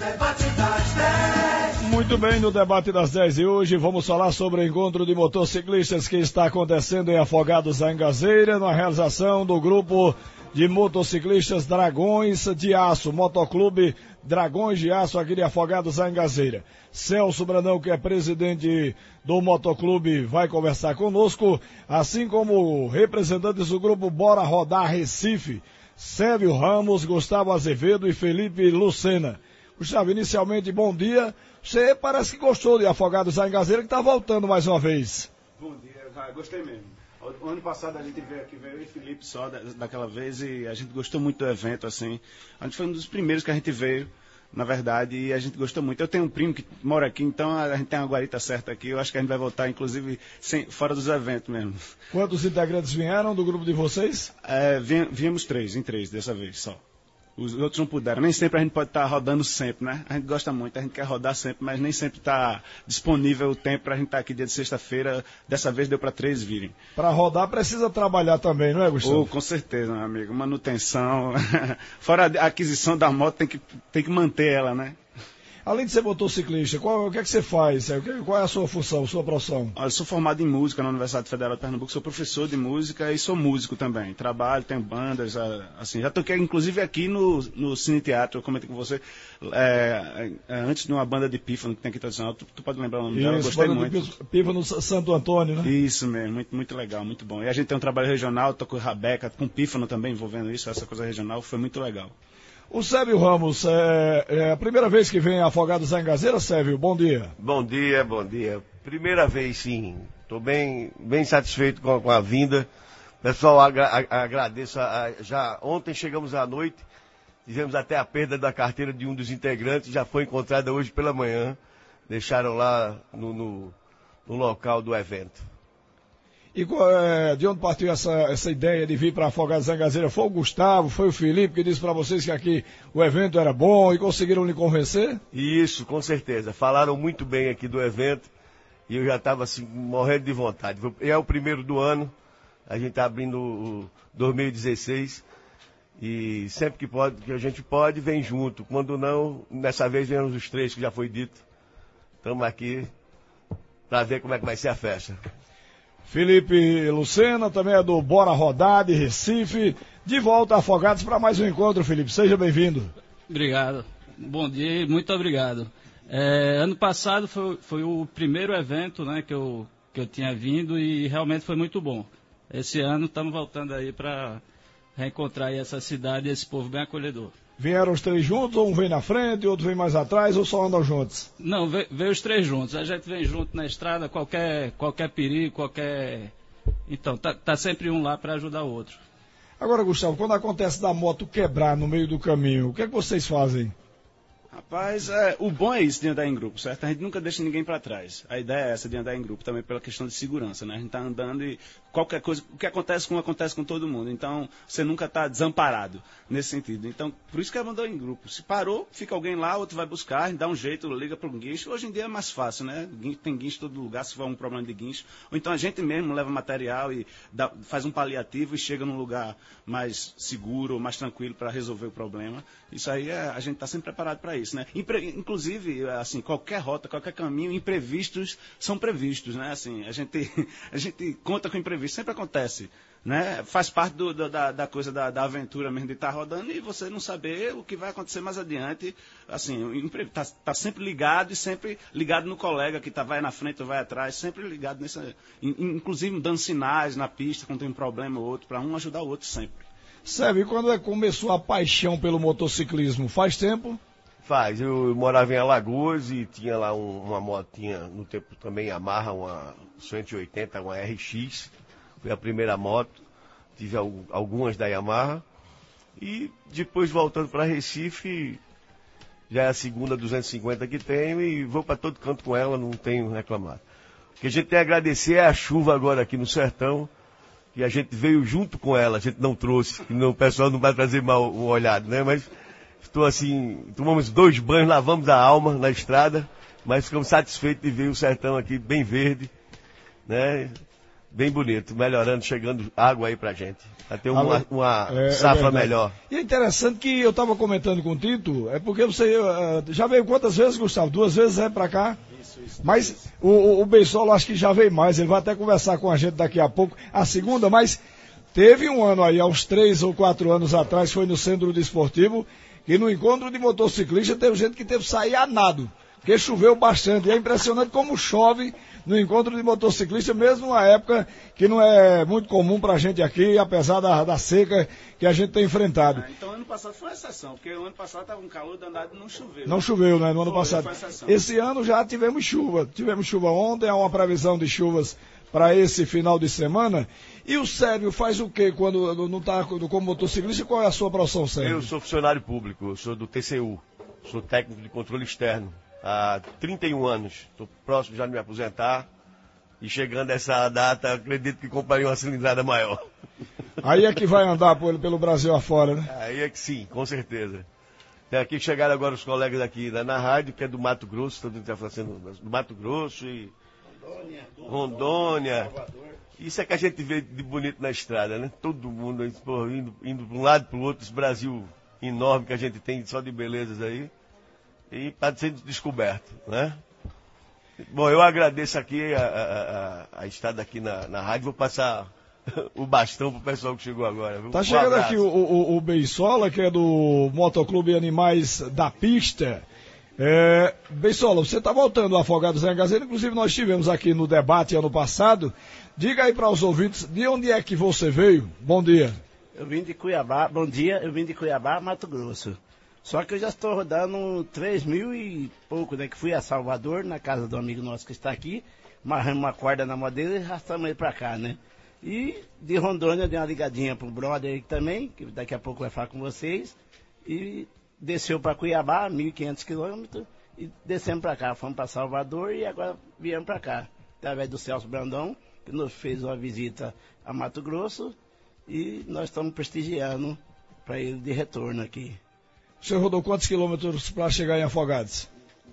Muito bem, no debate das 10 de hoje vamos falar sobre o encontro de motociclistas que está acontecendo em Afogados da Engazeira, na realização do grupo de motociclistas Dragões de Aço, Motoclube Dragões de Aço aqui de Afogados da Engazeira. Celso Brandão, que é presidente do Motoclube, vai conversar conosco, assim como representantes do grupo Bora Rodar Recife, Sérvio Ramos, Gustavo Azevedo e Felipe Lucena. Gustavo, inicialmente, bom dia. Você parece que gostou de Afogados da Engazeira, que está voltando mais uma vez. Bom dia, gostei mesmo. O ano passado a gente veio aqui, veio eu e Felipe só daquela vez, e a gente gostou muito do evento, assim. A gente foi um dos primeiros que a gente veio, na verdade, e a gente gostou muito. Eu tenho um primo que mora aqui, então a gente tem uma guarita certa aqui. Eu acho que a gente vai voltar, inclusive, fora dos eventos mesmo. Quantos integrantes vieram do grupo de vocês? Viemos em três dessa vez só. Os outros não puderam. Nem sempre a gente pode estar rodando sempre, né? A gente gosta muito, a gente quer rodar sempre, mas nem sempre está disponível o tempo para a gente estar aqui dia de sexta-feira. Dessa vez deu para 3 virem. Para rodar precisa trabalhar também, não é, Gustavo? Com certeza, meu amigo. Manutenção. Fora a aquisição da moto, tem que manter ela, né? Além de ser motociclista, o que é que você faz? Qual é a sua função, sua profissão? Eu sou formado em música na Universidade Federal de Pernambuco, sou professor de música e sou músico também. Trabalho, tenho bandas, assim, já toquei inclusive aqui no Cine Teatro, eu comentei com você, antes de uma banda de pífano que tem aqui tradicional, tu pode lembrar o nome dela, eu gostei muito. Pífano Santo Antônio, né? Isso mesmo, muito, muito legal, muito bom. E a gente tem um trabalho regional, toco rabeca, com pífano também envolvendo isso, essa coisa regional, foi muito legal. O Sérvio Ramos, é a primeira vez que vem a Afogados da Engazeira, Sérvio? Bom dia. Bom dia. Primeira vez, sim. Estou bem satisfeito com a vinda. Pessoal, agradeço. Já ontem chegamos à noite, tivemos até a perda da carteira de um dos integrantes, já foi encontrada hoje pela manhã. Deixaram lá no local do evento. E de onde partiu essa ideia de vir para Afogados da Engazeira? Foi o Gustavo, foi o Felipe que disse para vocês que aqui o evento era bom e conseguiram lhe convencer? Isso, com certeza. Falaram muito bem aqui do evento e eu já estava assim, morrendo de vontade. É o primeiro do ano, a gente está abrindo o 2016 e sempre que a gente pode, vem junto. Quando não, dessa vez viemos os 3 que já foi dito. Estamos aqui para ver como é que vai ser a festa. Felipe Lucena, também é do Bora Rodar, de Recife, de volta a Afogados para mais um encontro, Felipe. Seja bem-vindo. Obrigado. Bom dia e muito obrigado. Ano passado foi o primeiro evento, né, que eu tinha vindo e realmente foi muito bom. Esse ano estamos voltando aí para reencontrar aí essa cidade e esse povo bem acolhedor. Vieram os 3 juntos, ou um vem na frente, outro vem mais atrás, ou só andam juntos? Não, veio os 3 juntos. A gente vem junto na estrada, qualquer perigo, Então, tá sempre um lá para ajudar o outro. Agora, Gustavo, quando acontece da moto quebrar no meio do caminho, o que é que vocês fazem? Rapaz, o bom é isso de andar em grupo, certo? A gente nunca deixa ninguém para trás. A ideia é essa de andar em grupo também pela questão de segurança, né? A gente tá andando e qualquer coisa, o que acontece com todo mundo. Então, você nunca está desamparado nesse sentido. Então, por isso que é andar em grupo. Se parou, fica alguém lá, outro vai buscar, a gente dá um jeito, liga para um guincho. Hoje em dia é mais fácil, né? Tem guincho em todo lugar, se for um problema de guincho. Ou então a gente mesmo leva material e faz um paliativo e chega num lugar mais seguro, mais tranquilo para resolver o problema. Isso aí, a gente está sempre preparado para isso, né? Inclusive, assim, qualquer rota, qualquer caminho, imprevistos são previstos, né? Assim, a gente conta com imprevistos, sempre acontece, né? Faz parte da coisa da aventura mesmo de estar rodando e você não saber o que vai acontecer mais adiante. Assim, tá sempre ligado e sempre ligado no colega que vai na frente ou vai atrás, sempre ligado inclusive dando sinais na pista quando tem um problema ou outro, para um ajudar o outro sempre. Sérgio, e quando começou a paixão pelo motociclismo? Faz tempo? Faz. Eu morava em Alagoas e tinha lá uma motinha, no tempo também Yamaha, uma 180, uma RX. Foi a primeira moto. Tive algumas da Yamaha. E depois voltando para Recife, já é a segunda 250 que tenho e vou para todo canto com ela, não tenho reclamado. O que a gente tem a agradecer é a chuva agora aqui no sertão, que a gente veio junto com ela, a gente não trouxe, o pessoal não vai trazer mal olhado, né? Mas estou assim, tomamos 2 banhos, lavamos a alma na estrada, mas ficamos satisfeitos de ver o sertão aqui bem verde, né? bem bonito, melhorando, chegando água aí pra gente. Vai ter uma safra melhor. E é interessante que eu estava comentando com o Tito, é porque você já veio quantas vezes, Gustavo? 2 vezes pra cá? Isso. Mas o Beisolo acho que já veio mais, ele vai até conversar com a gente daqui a pouco. A segunda, mas teve um ano aí, há uns 3 ou 4 anos atrás, foi no Centro Desportivo, que no encontro de motociclista teve gente que teve que sair a nado, porque choveu bastante. E é impressionante como chove no encontro de motociclista, mesmo numa época que não é muito comum pra gente aqui, apesar da seca que a gente tem enfrentado. Então ano passado foi uma exceção, porque o ano passado estava um calor danado e não choveu. Não choveu, né, no ano passado. Esse ano já tivemos chuva. Tivemos chuva ontem, há uma previsão de chuvas para esse final de semana. E o Sérgio faz o quê quando não está como motociclista? Qual é a sua profissão, Sérgio? Eu sou funcionário público, eu sou do TCU, sou técnico de controle externo. Há 31 anos, estou próximo já de me aposentar e chegando essa data, acredito que compraria uma cilindrada maior. Aí é que vai andar pelo Brasil afora, né? Aí é que sim, com certeza. Tem aqui chegaram agora os colegas aqui na rádio, que é do Mato Grosso, todo mundo está falando do Mato Grosso e Rondônia. Isso é que a gente vê de bonito na estrada, né? Todo mundo indo para um lado para o outro, esse Brasil enorme que a gente tem só de belezas aí. E está sendo descoberto, né? Bom, eu agradeço aqui a estada aqui na rádio, vou passar o bastão pro pessoal que chegou agora. Viu? Tá chegando aqui o Beisola, que é do Motoclube Animais da Pista. Beisola, você está voltando ao Afogados da Engazeira, inclusive nós estivemos aqui no debate ano passado. Diga aí para os ouvintes, de onde é que você veio? Bom dia. Eu vim de Cuiabá, bom dia, eu vim de Cuiabá, Mato Grosso. Só que eu já estou rodando 3.000 e pouco, né? Que fui a Salvador, na casa do amigo nosso que está aqui, amarramos uma corda na madeira e arrastamos ele para cá, né? E de Rondônia dei uma ligadinha pro brother aí também, que daqui a pouco vai falar com vocês. E desceu para Cuiabá, 1.500 quilômetros, e descemos para cá. Fomos para Salvador e agora viemos para cá. Através do Celso Brandão, que nos fez uma visita a Mato Grosso, e nós estamos prestigiando para ele de retorno aqui. O senhor rodou quantos quilômetros para chegar em Afogados?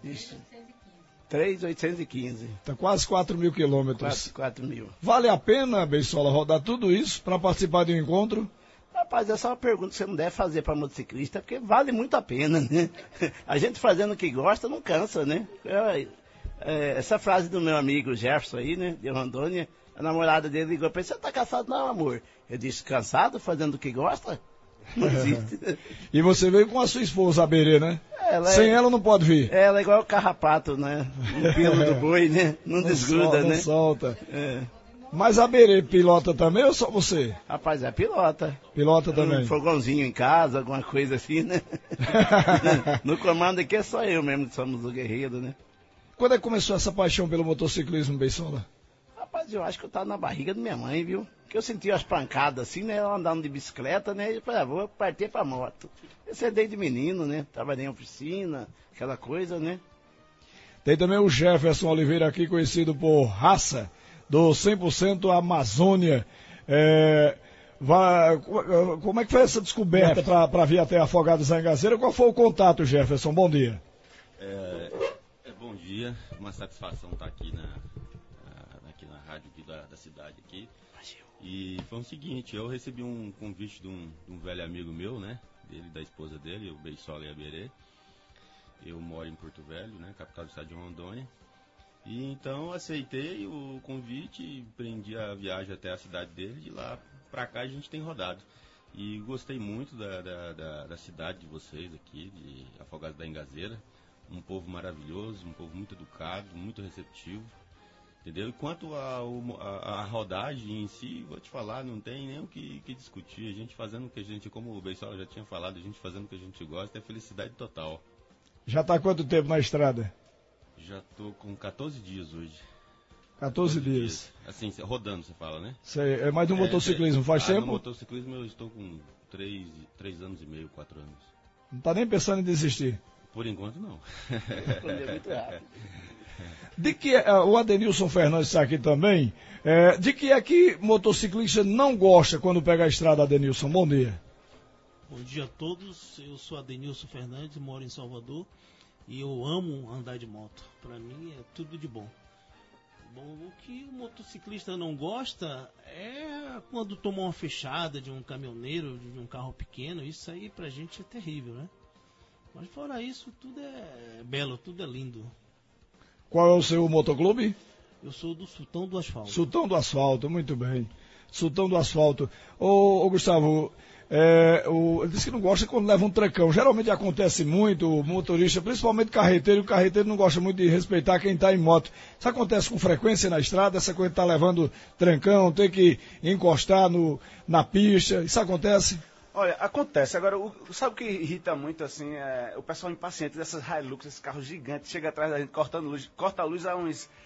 3.815. Tá quase 4.000 quilômetros. Quase 4.000. Vale a pena, Beisola, rodar tudo isso para participar de um encontro? Rapaz, essa é uma pergunta que você não deve fazer para motociclista, porque vale muito a pena, né? A gente fazendo o que gosta não cansa, né? Essa frase do meu amigo Jefferson aí, né, de Rondônia, a namorada dele ligou para ele: você tá cansado? Não, amor. Eu disse: cansado fazendo o que gosta? Não existe. E você veio com a sua esposa, a Berê, né? Sem ela não pode vir. Ela é igual o carrapato, né? No pelo do boi, né? Não desgruda, né? Não solta. Mas a Berê pilota também ou só você? Rapaz, é pilota. Pilota também. Um fogãozinho em casa, alguma coisa assim, né? No comando aqui é só eu mesmo que somos o guerreiro, né? Quando é que começou essa paixão pelo motociclismo, Beisola? Rapaz, eu acho que eu tava na barriga da minha mãe, viu? Que eu senti as pancadas assim, né? Ela andando de bicicleta, né? E eu falei: vou partir pra moto. Eu sei desde menino, né? Trabalhei em oficina, aquela coisa, né? Tem também o Jefferson Oliveira aqui, conhecido por Raça, do 100% Amazônia. Como é que foi essa descoberta para vir até Afogados da Engazeira? Qual foi o contato, Jefferson? Bom dia. Bom dia, uma satisfação estar aqui na rádio aqui da cidade aqui. E foi o seguinte: eu recebi um convite de um velho amigo meu, né? Dele, da esposa dele, o Beisola e a Berê. Eu moro em Porto Velho, né? Capital do estado de Rondônia. E então aceitei o convite e prendi a viagem até a cidade dele. De lá pra cá a gente tem rodado. E gostei muito da cidade de vocês aqui, de Afogados da Engazeira. Um povo maravilhoso, um povo muito educado, muito receptivo. Entendeu? E quanto a rodagem em si, vou te falar, não tem nem o que discutir. A gente fazendo o que a gente, como o Beisola já tinha falado, a gente fazendo o que a gente gosta, é felicidade total. Já está há quanto tempo na estrada? Já estou com 14 dias hoje. 14 dias. Assim, rodando, você fala, né? É mais do motociclismo, faz tempo? No motociclismo eu estou com 3 anos e meio, 4 anos. Não está nem pensando em desistir? Por enquanto, não. Muito rápido. De que o Adenilson Fernandes está aqui também. De que é que motociclista não gosta quando pega a estrada, Adenilson? Bom dia. Bom dia a todos. Eu sou Adenilson Fernandes, moro em Salvador e eu amo andar de moto. Para mim é tudo de bom. Bom, o que o motociclista não gosta é quando toma uma fechada de um caminhoneiro, de um carro pequeno. Isso aí pra gente é terrível, né? Mas fora isso, tudo é belo, tudo é lindo. Qual é o seu motoclube? Eu sou do Sultão do Asfalto. Sultão do Asfalto, muito bem. Sultão do Asfalto. Ô Gustavo, ele disse que não gosta quando leva um trancão. Geralmente acontece muito, o motorista, principalmente o carreteiro não gosta muito de respeitar quem está em moto. Isso acontece com frequência na estrada, essa coisa de estar levando trancão, tem que encostar na pista, isso acontece? Olha, acontece. Agora, sabe o que irrita muito, assim, o pessoal impaciente dessas Hilux, esses carros gigantes, chega atrás da gente cortando luz, corta a luz a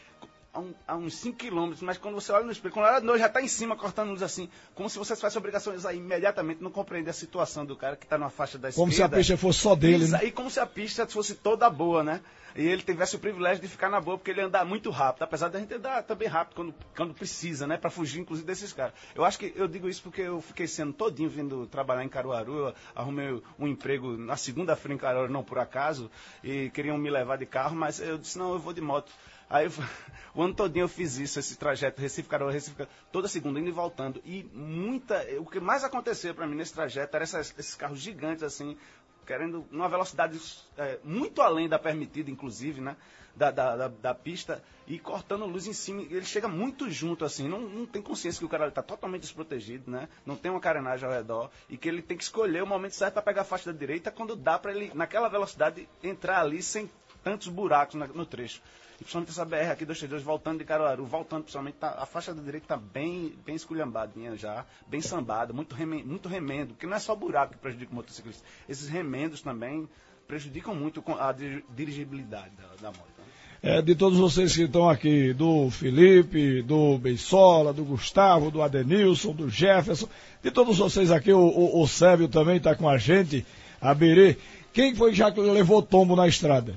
uns 5 quilômetros, mas quando você olha no espelho, quando olha de novo, já está em cima cortando luz assim, como se você tivesse a obrigação de sair imediatamente, não compreender a situação do cara que está numa faixa da esquerda. Como se a pista fosse só dele, né? E como se a pista fosse toda boa, né? E ele tivesse o privilégio de ficar na boa, porque ele anda muito rápido, apesar da gente andar também rápido quando precisa, né? Para fugir, inclusive, desses caras. Eu acho que eu digo isso porque eu fiquei sendo todinho vindo trabalhar em Caruaru, eu arrumei um emprego na segunda-feira em Caruaru, não por acaso, e queriam me levar de carro, mas eu disse, não, eu vou de moto. Aí o ano todinho eu fiz isso, esse trajeto Recife-Caruaru, toda segunda, indo e voltando. E o que mais aconteceu para mim nesse trajeto era esses carros gigantes, assim, querendo numa velocidade muito além da permitida, inclusive, né? Da pista, e cortando luz em cima. Ele chega muito junto, assim, não tem consciência que o cara está totalmente desprotegido, né? Não tem uma carenagem ao redor, e que ele tem que escolher o momento certo para pegar a faixa da direita, quando dá para ele, naquela velocidade, entrar ali sem tantos buracos no trecho. E principalmente essa BR aqui 232, voltando de Caruaru, principalmente, a faixa da direita está bem esculhambadinha já, bem sambada, muito remendo, porque não é só buraco que prejudica o motociclista. Esses remendos também prejudicam muito a dirigibilidade da moto. De todos vocês que estão aqui, do Felipe, do Beisola, do Gustavo, do Adenilson, do Jefferson, de todos vocês aqui, o Sérgio também está com a gente, a Berê. Quem foi que já levou tombo na estrada?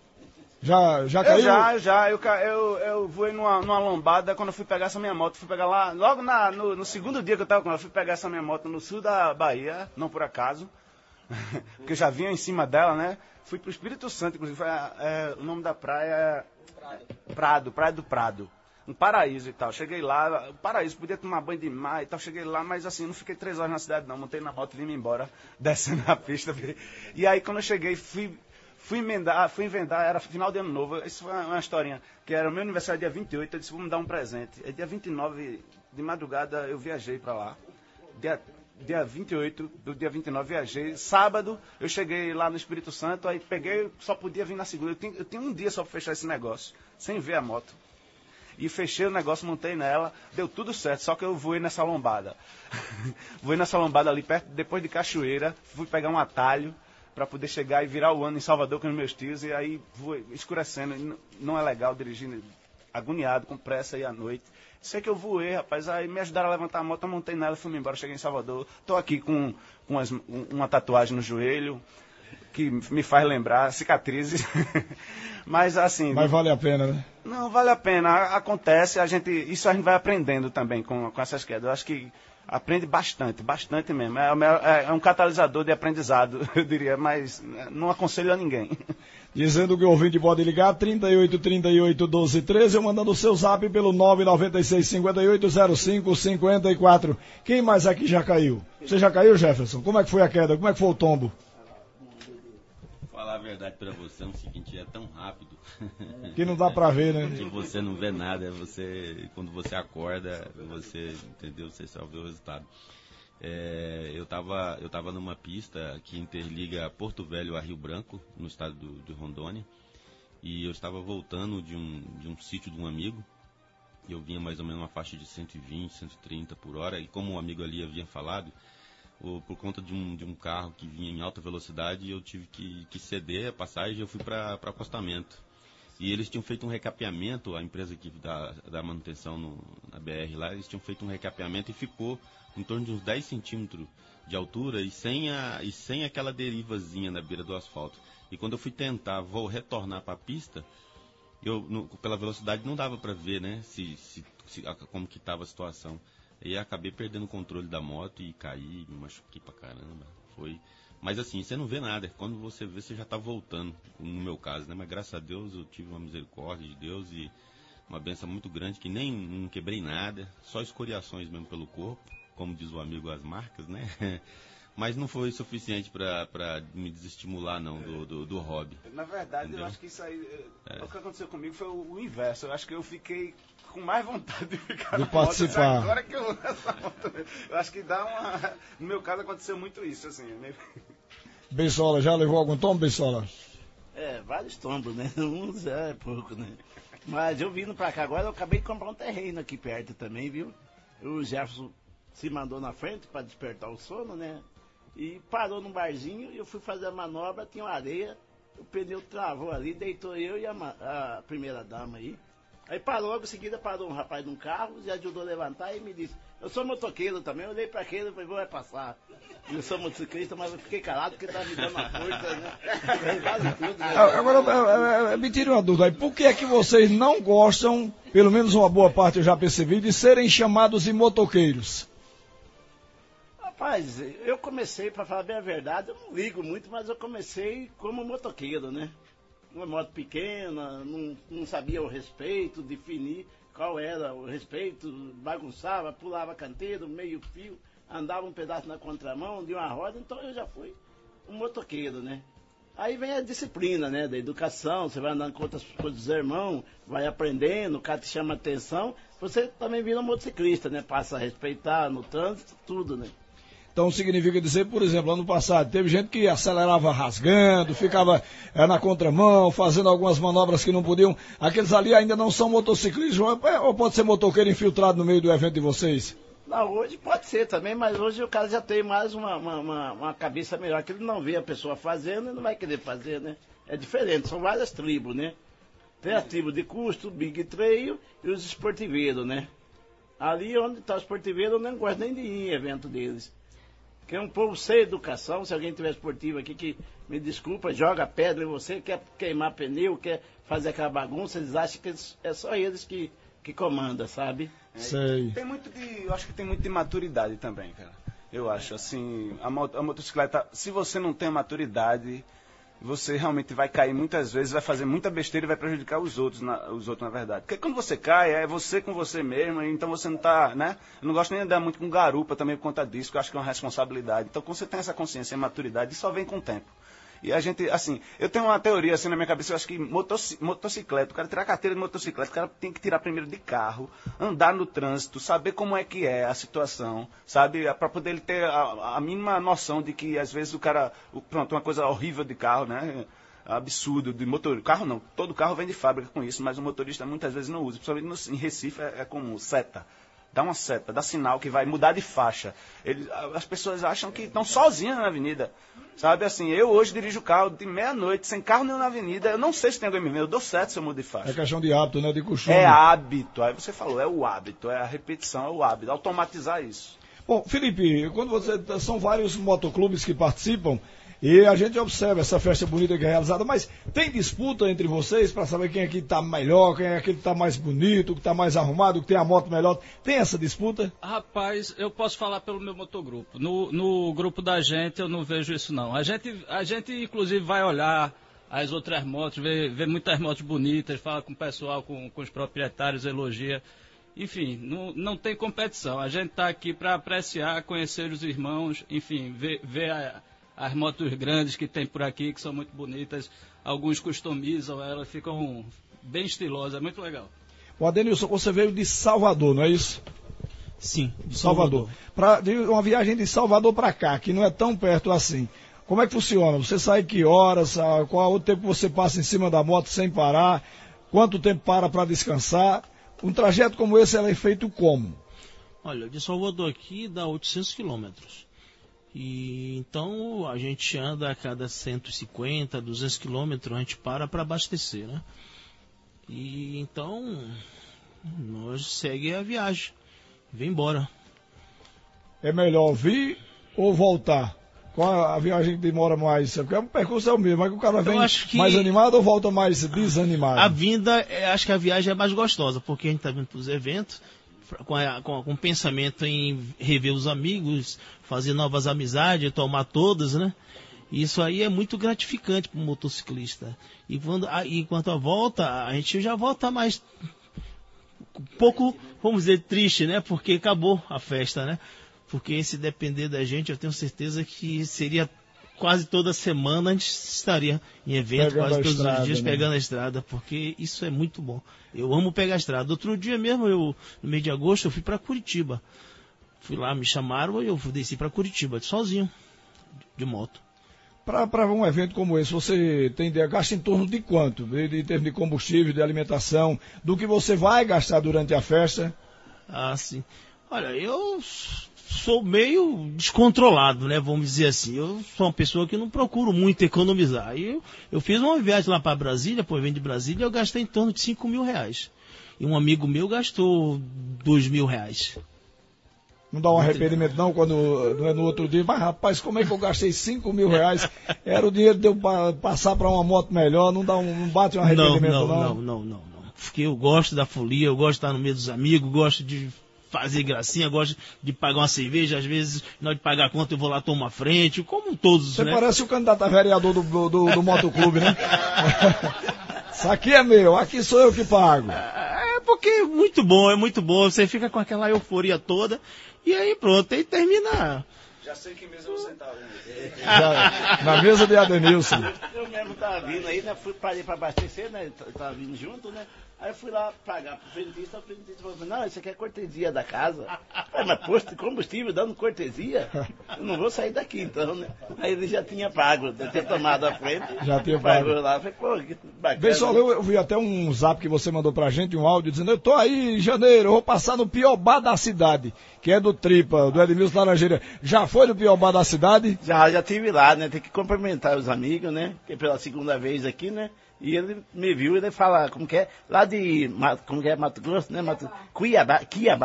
Já caiu? Eu voei numa lombada quando eu fui pegar essa minha moto. Fui pegar lá, logo no segundo dia que eu estava com ela, fui pegar essa minha moto no sul da Bahia, não por acaso, porque eu já vinha em cima dela, né? Fui pro Espírito Santo, inclusive, o nome da praia é Praia do Prado. Um paraíso e tal. Cheguei lá, paraíso, podia tomar banho de mar e tal. Cheguei lá, mas assim, não fiquei 3 horas na cidade, não. Montei na moto e vim embora, descendo a pista. E aí, quando eu cheguei, fui emendar, era final de ano novo. Isso foi uma historinha, que era o meu aniversário dia 28, eu disse, vou me dar um presente. Aí dia 29, de madrugada, eu viajei para lá. Dia 28, do dia 29, viajei. Sábado, eu cheguei lá no Espírito Santo, aí peguei, só podia vir na segunda. Eu tinha um dia só para fechar esse negócio, sem ver a moto. E fechei o negócio, montei nela, deu tudo certo, só que eu voei nessa lombada. Voei nessa lombada ali perto, depois de Cachoeira, fui pegar um atalho para poder chegar e virar o ano em Salvador com os meus tios, e aí voei escurecendo. Não é legal dirigir agoniado, com pressa aí à noite. Sei que eu voei, rapaz, aí me ajudaram a levantar a moto, eu montei nela, fui embora, cheguei em Salvador. Tô aqui com uma tatuagem no joelho, que me faz lembrar cicatrizes. Mas assim... Mas vale a pena, né? Não, vale a pena. Acontece, isso a gente vai aprendendo também com essas quedas. Eu acho que aprende bastante mesmo. É um catalisador de aprendizado, eu diria, mas não aconselho a ninguém. Dizendo que o ouvinte pode ligar, 38 38 12 13, ou mandando o seu zap pelo 996 58 05 54. Quem mais aqui já caiu? Você já caiu, Jefferson? Como é que foi a queda? Como é que foi o tombo? Falar a verdade pra você é o seguinte, é tão rápido que não dá pra ver, né? Que você não vê nada, quando você acorda, entendeu? Você só vê o resultado. Eu tava numa pista que interliga Porto Velho a Rio Branco, no estado de Rondônia, e eu estava voltando de um sítio de um amigo, e eu vinha mais ou menos uma faixa de 120, 130 por hora, e como o amigo ali havia falado, por conta de um carro que vinha em alta velocidade, eu tive que ceder a passagem e eu fui para acostamento. E eles tinham feito um recapeamento, a empresa que da manutenção na BR lá, eles tinham feito um recapeamento e ficou em torno de uns 10 centímetros de altura e sem aquela derivazinha na beira do asfalto. E quando eu fui tentar retornar para a pista, pela velocidade não dava para ver, né, como que estava a situação. E acabei perdendo o controle da moto e caí, me machuquei pra caramba. Mas assim, você não vê nada. Quando você vê, você já tá voltando, no meu caso, né? Mas graças a Deus eu tive uma misericórdia de Deus e uma benção muito grande, que nem não quebrei nada, só escoriações mesmo pelo corpo, como diz o amigo, as marcas, né? Mas não foi suficiente para me desestimular, não, do hobby. Na verdade, entendeu? Eu acho que isso aí, o que aconteceu comigo foi o inverso. Eu acho que eu fiquei com mais vontade de ficar de na participar. Moto. Agora que eu vou nessa moto, eu acho que dá uma... No meu caso aconteceu muito isso, assim. Beisola, já levou algum tombo, Beisola? Vários tombos, né? Uns é pouco, né? Mas eu vindo pra cá agora, eu acabei de comprar um terreno aqui perto também, viu? O Jefferson se mandou na frente pra despertar o sono, né? E parou num barzinho e eu fui fazer a manobra, tinha uma areia, o pneu travou ali, deitou eu e a primeira dama aí. Aí parou, logo em seguida parou um rapaz num carro, já ajudou a levantar e me disse, eu sou motoqueiro também, eu olhei pra aquele e falei, vai passar. Eu sou motociclista, mas eu fiquei calado porque tava me dando a força, né? Tudo, né? Agora, me tire uma dúvida aí, por que é que vocês não gostam, pelo menos uma boa parte eu já percebi, de serem chamados de motoqueiros? Rapaz, eu comecei, pra falar bem a verdade, eu não ligo muito, mas eu comecei como motoqueiro, né? Uma moto pequena, não sabia o respeito, definir qual era o respeito, bagunçava, pulava canteiro, meio fio, andava um pedaço na contramão de uma roda, então eu já fui um motoqueiro, né? Aí vem a disciplina, né, da educação, você vai andando com outros irmãos, vai aprendendo, o cara te chama atenção, você também vira um motociclista, né? Passa a respeitar no trânsito, tudo, né? Então significa dizer, por exemplo, ano passado, teve gente que acelerava rasgando, ficava na contramão, fazendo algumas manobras que não podiam. Aqueles ali ainda não são motociclistas, ou pode ser motoqueiro infiltrado no meio do evento de vocês? Não, hoje pode ser também, mas hoje o cara já tem mais uma cabeça melhor, que ele não vê a pessoa fazendo e não vai querer fazer, né? É diferente, são várias tribos, né? Tem a tribo de custo, Big Trail e os esportiveiros, né? Ali onde está o esportiveiro eu não gosto nem de ir em evento deles. Que é um povo sem educação, se alguém tiver esportivo aqui que me desculpa, joga pedra em você, quer queimar pneu, quer fazer aquela bagunça, eles acham que é só eles que comandam, sabe? Sei. Eu acho que tem muito de maturidade também, cara. Eu acho, assim, a motocicleta, se você não tem maturidade, você realmente vai cair muitas vezes, vai fazer muita besteira e vai prejudicar os outros, na verdade. Porque quando você cai, é você com você mesmo, então você não tá, né? Eu não gosto nem de andar muito com garupa também por conta disso, que eu acho que é uma responsabilidade. Então, quando você tem essa consciência e maturidade, isso só vem com o tempo. E a gente, assim, eu tenho uma teoria assim na minha cabeça, eu acho que motocicleta, o cara tirar a carteira de motocicleta, o cara tem que tirar primeiro de carro, andar no trânsito, saber como é que é a situação, sabe? Para poder ele ter a mínima noção de que às vezes o cara, pronto, uma coisa horrível de carro, né? Absurdo de motor. Carro não, todo carro vem de fábrica com isso, mas o motorista muitas vezes não usa, principalmente em Recife é comum, seta. Dá uma seta, dá sinal que vai mudar de faixa. As pessoas acham que estão sozinhas na avenida. Sabe assim, eu hoje dirijo o carro de meia-noite, sem carro nenhum na avenida. Eu não sei se tem alguém me vendo, eu dou certo se eu mudo de faixa. É questão de hábito, né? De costume. É hábito. Aí você falou, é o hábito, é a repetição, é o hábito. Automatizar isso. Bom, Felipe, quando são vários motoclubes que participam, e a gente observa essa festa bonita que é realizada, mas tem disputa entre vocês para saber quem aqui está melhor, quem é aquele que está mais bonito, que está mais arrumado, que tem a moto melhor. Tem essa disputa? Rapaz, eu posso falar pelo meu motogrupo. No grupo da gente eu não vejo isso não. A gente inclusive vai olhar as outras motos, vê muitas motos bonitas, fala com o pessoal, com os proprietários, elogia. Enfim, não tem competição. A gente está aqui para apreciar, conhecer os irmãos, enfim, ver as motos grandes que tem por aqui, que são muito bonitas. Alguns customizam elas, ficam bem estilosas, é muito legal. O Adenilson, você veio de Salvador, não é isso? Sim, de Salvador. De uma viagem de Salvador para cá, que não é tão perto assim. Como é que funciona? Você sai que horas? Qual é o tempo que você passa em cima da moto sem parar? Quanto tempo para descansar? Um trajeto como esse é feito como? Olha, de Salvador aqui dá 800 quilômetros. E então a gente anda a cada 150, 200 quilômetros, a gente para abastecer, né? E então nós segue a viagem, vem embora. É melhor vir ou voltar? Qual a viagem que demora mais? Porque o percurso é o mesmo, mas o cara vem mais animado ou volta mais desanimado? A vinda, acho que a viagem é mais gostosa, porque a gente está vindo para os eventos com pensamento em rever os amigos, fazer novas amizades, tomar todas, né? Isso aí é muito gratificante para o motociclista. E quanto à volta, a gente já volta mais um pouco, vamos dizer, triste, né? Porque acabou a festa, né? Porque se depender da gente, eu tenho certeza que seria quase toda semana a gente estaria em evento, quase todos os dias pegando a estrada, porque isso é muito bom. Eu amo pegar a estrada. Outro dia mesmo, no mês de agosto, eu fui para Curitiba. Fui lá, me chamaram e eu desci para Curitiba, sozinho, de moto. Para um evento como esse, você tem ideia, gasta em torno de quanto? De termos de combustível, de alimentação, do que você vai gastar durante a festa? Ah, sim. Olha, eu sou meio descontrolado, né? Vamos dizer assim. Eu sou uma pessoa que não procuro muito economizar. E eu fiz uma viagem lá para Brasília, para o evento de Brasília, eu gastei em torno de R$5.000. E um amigo meu gastou R$2.000. Não dá um arrependimento não, quando não é no outro dia, mas rapaz, como é que eu gastei R$5.000? Era o dinheiro de eu passar para uma moto melhor, não bate um arrependimento não? Não. Porque eu gosto da folia, eu gosto de estar no meio dos amigos, gosto de fazer gracinha, gosto de pagar uma cerveja, às vezes, na hora de pagar a conta eu vou lá tomar frente, como todos, Você né? parece o candidato a vereador do motoclube, né? Isso aqui é meu, aqui sou eu que pago. É porque é muito bom, você fica com aquela euforia toda, e aí pronto, aí termina. Já sei que mesa eu vou sentar. Na mesa de Adenilson. Eu mesmo tava vindo aí, né? Parei pra abastecer, né? Tava vindo junto, né? Aí eu fui lá pagar pro frentista, o frentista falou assim, não, isso aqui é cortesia da casa. Mas posto de combustível dando cortesia? Eu não vou sair daqui então, né? Aí ele já tinha pago, já tinha tomado a frente. Já tinha pago. Lá, falei, pô, que bacana. Pessoal, eu vi até um zap que você mandou pra gente, um áudio, dizendo, eu tô aí em janeiro, eu vou passar no pior bar da cidade, que é do Tripa, do Edmilson Laranjeira. Já foi no pior bar da cidade? Já tive lá, né? Tem que cumprimentar os amigos, né? Que é pela segunda vez aqui, né? E ele me viu, ele fala, como que é? Lá de, como que é? Mato Grosso, né? Cuiabá.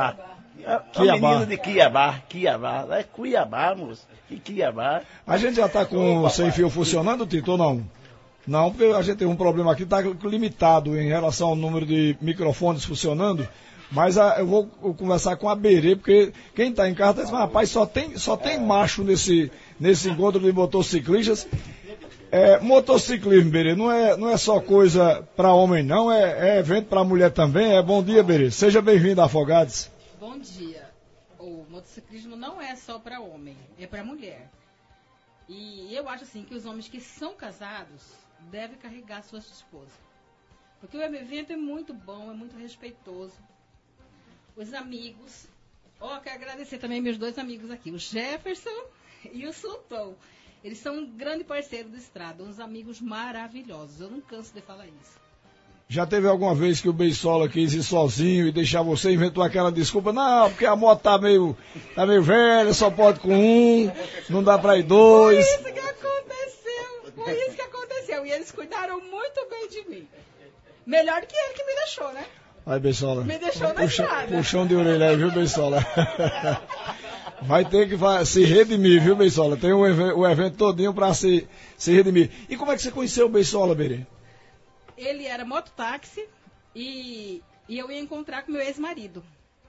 É o menino de Cuiabá. Lá é Cuiabá, moço. E Cuiabá. A gente já tá com o sem fio funcionando, Tito, ou não? Não, porque a gente tem um problema aqui, tá limitado em relação ao número de microfones funcionando. Mas eu vou conversar com a Berê, porque quem está em casa está dizendo, rapaz, só tem macho nesse encontro de motociclistas. Motociclismo, Berê, não é só coisa para homem, não, é evento para mulher também. Bom dia, Berê. Seja bem-vindo a Afogados. Bom dia. O motociclismo não é só para homem, é para mulher. E eu acho assim que os homens que são casados devem carregar suas esposas. Porque o evento é muito bom, é muito respeitoso. Os amigos. Quero agradecer também meus dois amigos aqui, o Jefferson e o Sultão. Eles são um grande parceiro do Estrada, uns amigos maravilhosos. Eu não canso de falar isso. Já teve alguma vez que o Beisola quis ir sozinho e deixar você, inventou aquela desculpa? Não, porque a moto tá meio velha, só pode com um, não dá pra ir dois. Foi isso que aconteceu. E eles cuidaram muito bem de mim. Melhor que ele que me deixou, né? Aí, Beisola. Me deixou na estrada. Puxão de orelha aí, viu, Beisola? Vai ter que se redimir, viu, Beisola? Tem o evento todinho pra se redimir. E como é que você conheceu o Beisola, Berê? Ele era mototáxi e eu ia encontrar com meu ex-marido.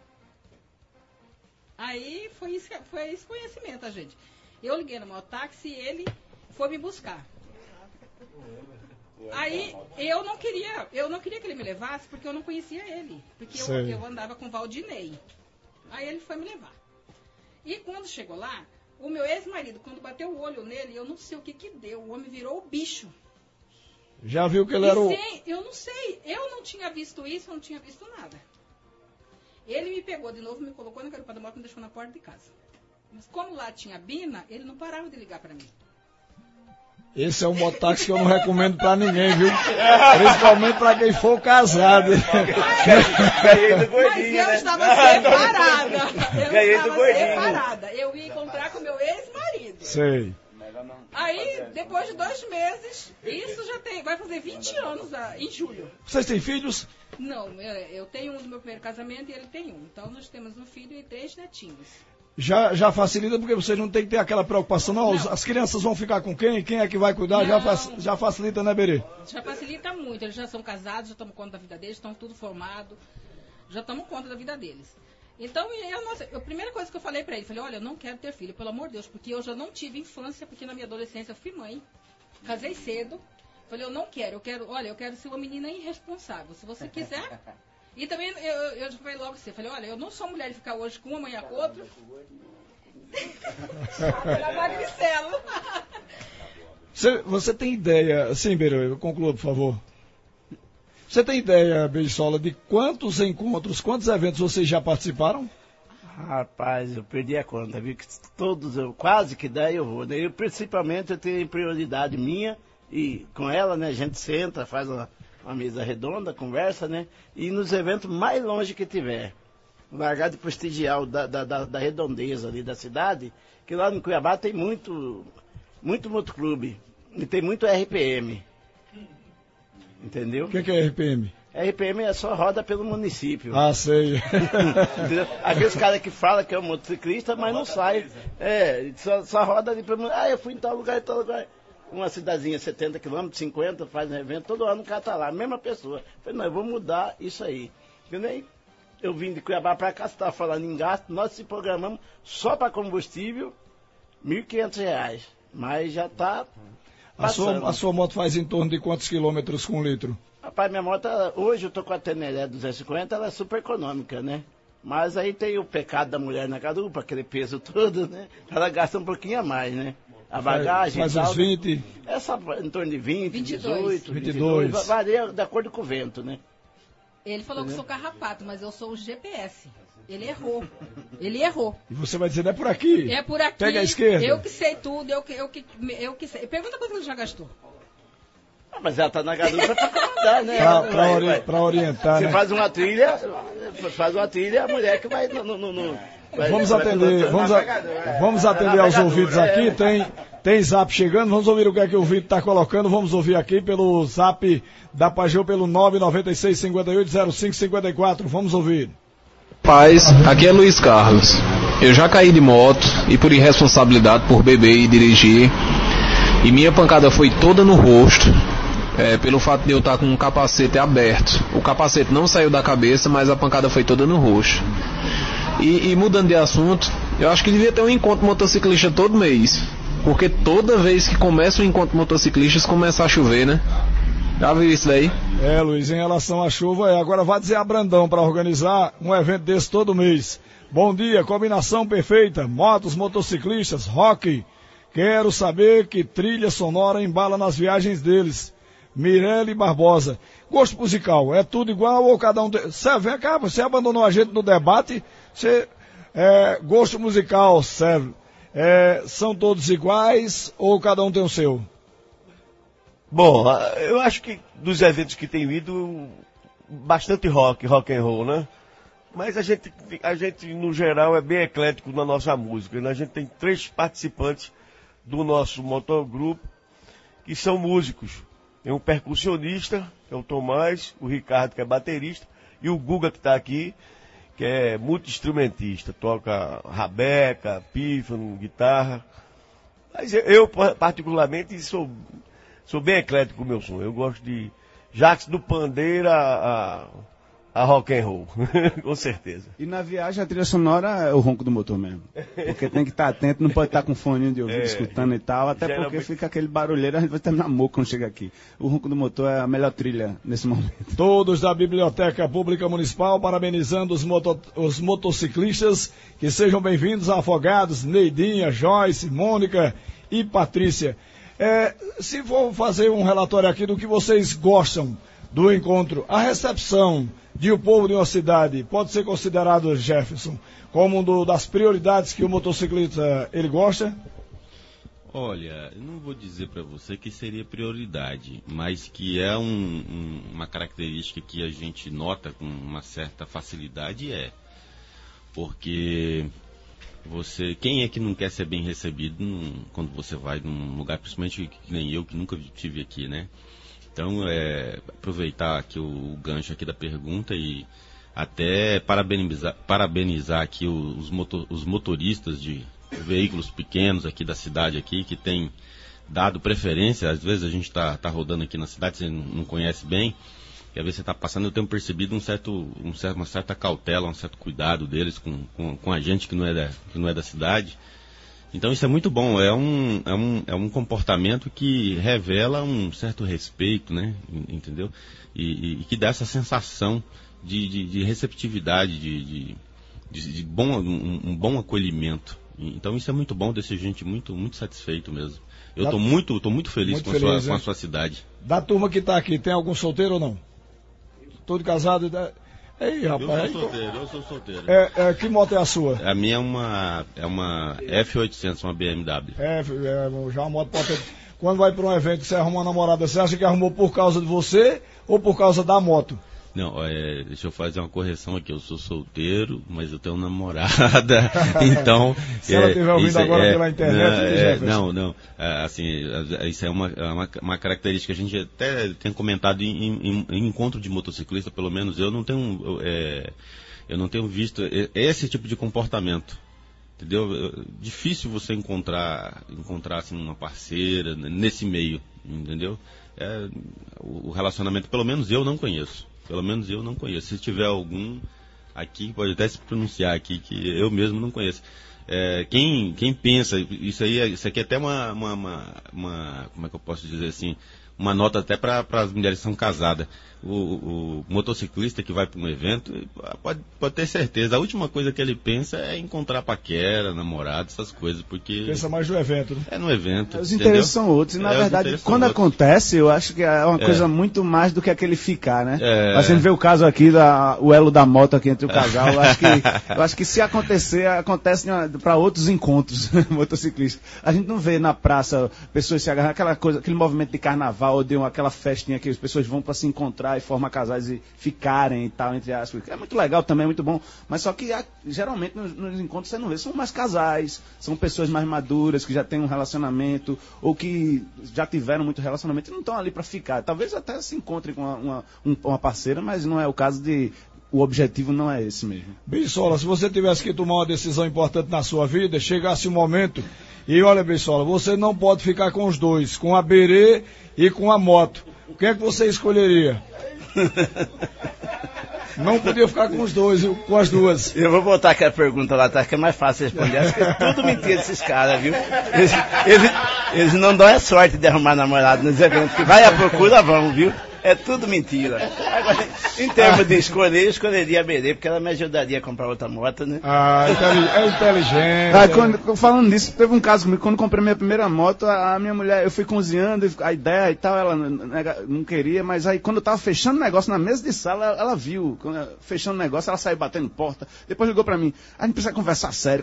Aí foi esse conhecimento, a gente. Eu liguei no mototáxi e ele foi me buscar. Aí eu não queria que ele me levasse porque eu não conhecia ele. Porque eu andava com o Valdinei. Aí ele foi me levar. E quando chegou lá, o meu ex-marido, quando bateu o olho nele, eu não sei o que deu. O homem virou o bicho. Já viu que ele era o... Eu não sei. Eu não tinha visto isso, eu não tinha visto nada. Ele me pegou de novo, me colocou na garupa da moto e me deixou na porta de casa. Mas como lá tinha Bina, ele não parava de ligar para mim. Esse é um mototáxi que eu não recomendo pra ninguém, viu? Principalmente pra quem for casado. Mas eu estava separada. Eu ia encontrar com meu ex-marido. Sei. Aí, depois de 2 meses, isso vai fazer 20 anos em julho. Vocês têm filhos? Não, eu tenho um do meu primeiro casamento e ele tem um. Então nós temos um filho e 3 netinhos. Já facilita porque vocês não tem que ter aquela preocupação, não. As crianças vão ficar com quem? Quem é que vai cuidar? Já facilita, né, Berê? Já facilita muito. Eles já são casados, já tomam conta da vida deles, estão tudo formados, já tomam conta da vida deles. Então, a primeira coisa que eu falei pra ele, falei, olha, eu não quero ter filho, pelo amor de Deus, porque eu já não tive infância, porque na minha adolescência eu fui mãe, casei cedo. Falei, eu não quero, eu quero ser uma menina irresponsável. Se você quiser, E também eu falei logo assim, falei, olha, eu não sou mulher de ficar hoje com uma, amanhã com outra. Pela Maricelo. Você tem ideia, sim, Beiro, conclua, por favor. Você tem ideia, Beisola, de quantos encontros, quantos eventos vocês já participaram? Rapaz, eu perdi a conta, viu? Que todos, quase que daí eu vou. Né? Eu, principalmente, eu tenho prioridade minha e com ela, né? A gente senta, faz uma mesa redonda, conversa, né? E nos eventos mais longe que tiver. Largar de prestigiar da redondeza ali da cidade, que lá no Cuiabá tem muito motoclube e tem muito RPM. Entendeu? O que é RPM? RPM é só roda pelo município. Ah, sei. Entendeu? Aqueles caras que falam que é um motociclista, mas não sai. Só roda ali pelo município. Eu fui em tal lugar, Uma cidadezinha, 70 quilômetros, 50, faz um evento, todo ano o cara tá lá, mesma pessoa. Eu falei, não, eu vou mudar isso aí. Eu vim de Cuiabá para cá, você estava falando em gasto, nós se programamos só para combustível, R$ 1.500. Mas já está passando. A sua moto faz em torno de quantos quilômetros com litro? Rapaz, minha moto, hoje eu estou com a Teneré 250, ela é super econômica, né? Mas aí tem o pecado da mulher na garupa, aquele peso todo, né? Ela gasta um pouquinho a mais, né? A bagagem faz uns 20? Em torno de 20, 22. 18, 22. Varia de acordo com o vento, né? Ele falou que eu sou carrapato, mas eu sou o GPS. Ele errou. E você vai dizer, não é por aqui? É por aqui. Pega a esquerda. Eu que sei tudo, eu que sei. Pergunta quanto ele já gastou. Mas ela tá na garupa para comandar, né? Para orientar, Você né? faz uma trilha, a mulher que vai Vamos atender aos ouvidos aqui, tem zap chegando, vamos ouvir o que é que o Vitor está colocando, vamos ouvir aqui pelo zap da Pajô pelo 996580554, vamos ouvir. Paz, aqui é Luiz Carlos. Eu já caí de moto e por irresponsabilidade por beber e dirigir, e minha pancada foi toda no rosto, pelo fato de eu estar com um capacete aberto. O capacete não saiu da cabeça, mas a pancada foi toda no rosto. E mudando de assunto, eu acho que devia ter um encontro motociclista todo mês, porque toda vez que começa um encontro motociclistas começa a chover, né? Já viu isso daí? Luiz, em relação à chuva, agora vai dizer a Brandão para organizar um evento desse todo mês. Bom dia, combinação perfeita, motos, motociclistas, rock. Quero saber que trilha sonora embala nas viagens deles. Mirelle Barbosa. Gosto musical, é tudo igual ou cada um... Sérgio, vem cá, você abandonou a gente no debate. Gosto musical, Sérgio. São todos iguais ou cada um tem o seu? Bom, eu acho que dos eventos que tem ido, bastante rock and roll, né? Mas a gente, no geral, é bem eclético na nossa música. Né? A gente tem 3 participantes do nosso motogrupo que são músicos. Tem um percussionista, que é o Tomás, o Ricardo, que é baterista, e o Guga, que está aqui, que é multi-instrumentista. Toca rabeca, pífano, guitarra. Mas eu particularmente, sou bem eclético com o meu som. Eu gosto de Jacques do pandeiro a rock and roll, com certeza. E na viagem a trilha sonora é o ronco do motor mesmo. Porque tem que estar atento, não pode estar com fone de ouvido escutando e tal, até geralmente... porque fica aquele barulheiro, a gente vai terminar moco quando chega aqui. O ronco do motor é a melhor trilha nesse momento. Todos da Biblioteca Pública Municipal parabenizando os motociclistas, que sejam bem-vindos a Afogados, Neidinha, Joyce, Mônica e Patrícia. Se for fazer um relatório aqui do que vocês gostam do encontro, a recepção de o povo de uma cidade pode ser considerado, Jefferson, como uma das prioridades que o motociclista ele gosta? Olha, eu não vou dizer para você que seria prioridade, mas que é uma característica que a gente nota com uma certa facilidade, porque quem é que não quer ser bem recebido quando você vai num lugar, principalmente que nem eu, que nunca estive aqui, né? Então, aproveitar aqui o gancho aqui da pergunta e até parabenizar aqui os motoristas de veículos pequenos aqui da cidade aqui, que tem dado preferência. Às vezes a gente tá rodando aqui na cidade, você não conhece bem, e às vezes você está passando, eu tenho percebido uma certa cautela, um certo cuidado deles com a gente que não é da cidade. Então isso é muito bom, é um comportamento que revela um certo respeito, né, entendeu? E que dá essa sensação de receptividade, de um bom acolhimento. Então isso é muito bom, deixa a gente muito, muito satisfeito mesmo. Eu estou muito feliz com a sua cidade. Da turma que está aqui, tem algum solteiro ou não? Todo casado? Ei, rapaz. Eu sou solteiro. Que moto é a sua? A minha é uma F800, uma BMW. Já uma moto potente. Quando vai para um evento, você arruma uma namorada, você acha que arrumou por causa de você ou por causa da moto? Não, deixa eu fazer uma correção aqui. Eu sou solteiro, mas eu tenho uma namorada. Então. Se ela estiver ouvindo agora pela internet, não. Assim, isso é uma característica que a gente até tem comentado em encontro de motociclista, pelo menos eu não tenho visto esse tipo de comportamento. Entendeu? Difícil você encontrar assim, uma parceira nesse meio, entendeu? O relacionamento, pelo menos eu não conheço. Se tiver algum aqui, pode até se pronunciar aqui, que eu mesmo não conheço. Quem pensa, isso aqui é até como é que eu posso dizer assim, uma nota até para as mulheres que são casadas. O motociclista que vai para um evento, pode ter certeza, a última coisa que ele pensa é encontrar paquera, namorado, essas coisas, porque... Pensa mais no evento, né? É no evento. Os interesses são outros, e na verdade, quando acontece, eu acho que é uma coisa muito mais do que aquele ficar, né? A gente vê o caso aqui, o elo da moto aqui entre o casal, eu acho que se acontecer, acontece para outros encontros motociclistas. A gente não vê na praça pessoas se agarrando, aquele movimento de carnaval, ou de aquela festinha que as pessoas vão para se encontrar e formar casais e ficarem e tal, entre aspas. É muito legal também, é muito bom, mas só que geralmente nos encontros você não vê, são mais casais, são pessoas mais maduras, que já têm um relacionamento, ou que já tiveram muito relacionamento e não estão ali para ficar. Talvez até se encontrem com uma parceira, mas não é o caso o objetivo não é esse mesmo. Bissola, se você tivesse que tomar uma decisão importante na sua vida, chegasse um momento, e olha, Bissola, você não pode ficar com os dois, com a Berê e com a moto. O que é que você escolheria? Não podia ficar com os dois, com as duas. Eu vou botar aquela pergunta lá atrás, que é mais fácil responder. Acho que é tudo mentira desses caras, viu? Eles não dão a sorte de arrumar namorado nos eventos. Que vai à procura, vão, viu? É tudo mentira. Agora, em termos de escolher, eu escolheria a Berê, porque ela me ajudaria a comprar outra moto, né? É inteligente. Falando nisso, teve um caso comigo, quando comprei minha primeira moto, a minha mulher, eu fui cozinhando, a ideia e tal, ela não queria, mas aí quando eu tava fechando o negócio na mesa de sala, ela viu, fechando o negócio, ela saiu batendo porta, depois ligou pra mim, a gente precisa conversar sério,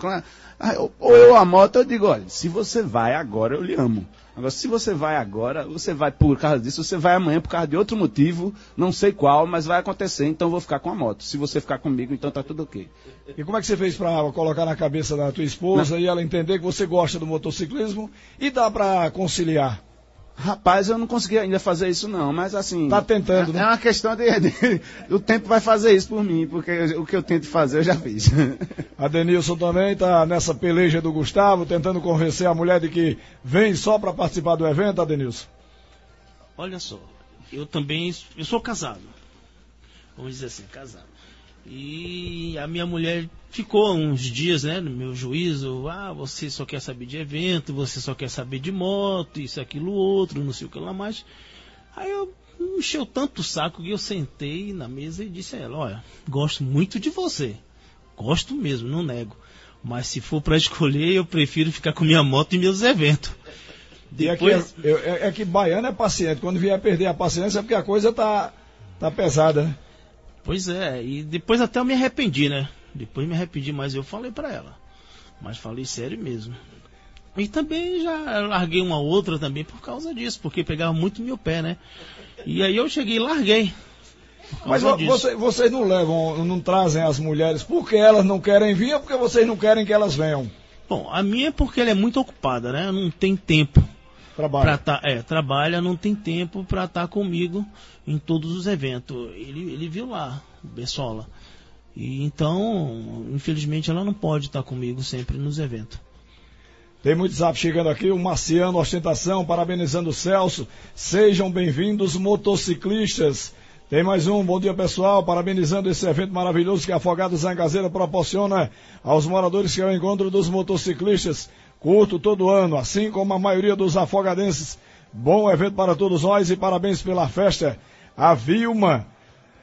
ou a moto, eu digo, olha, se você vai agora, eu lhe amo. Agora, se você vai agora, você vai por causa disso, você vai amanhã por causa de outro motivo, não sei qual, mas vai acontecer, então eu vou ficar com a moto. Se você ficar comigo, então tá tudo ok. E como é que você fez para colocar na cabeça da tua esposa e ela entender que você gosta do motociclismo e dá para conciliar? Rapaz, eu não consegui ainda fazer isso não, mas assim... Tá tentando, né? É uma questão o tempo vai fazer isso por mim, porque o que eu tento fazer eu já fiz. A Denilson também tá nessa peleja do Gustavo, tentando convencer a mulher de que vem só para participar do evento, Denilson. Olha só, eu sou casado, vamos dizer assim, casado. E a minha mulher ficou uns dias, né, no meu juízo, você só quer saber de evento, você só quer saber de moto, isso, aquilo, outro, não sei o que lá mais. Aí eu encheu tanto o saco que eu sentei na mesa e disse a ela, olha, gosto muito de você, gosto mesmo, não nego, mas se for para escolher, eu prefiro ficar com minha moto e meus eventos. Depois... É que baiano é paciente, quando vier perder a paciência é porque a coisa tá pesada, né? Pois é, e depois até eu me arrependi, né? Depois me arrependi, mas eu falei pra ela. Mas falei sério mesmo. E também já larguei uma outra também por causa disso, porque pegava muito meu pé, né? E aí eu cheguei e larguei. Mas vocês não trazem as mulheres porque elas não querem vir ou porque vocês não querem que elas venham? Bom, a minha é porque ela é muito ocupada, né? Não tem tempo. Trabalha, não tem tempo para estar comigo em todos os eventos. Ele viu lá, o Bessola. E então, infelizmente, ela não pode estar comigo sempre nos eventos. Tem muito zap chegando aqui, o Marciano Ostentação, parabenizando o Celso. Sejam bem-vindos, motociclistas. Tem mais um, bom dia pessoal, parabenizando esse evento maravilhoso que a Afogados Zangazeira proporciona aos moradores, que é o encontro dos motociclistas. Curto todo ano, assim como a maioria dos afogadenses. Bom evento para todos nós e parabéns pela festa. A Vilma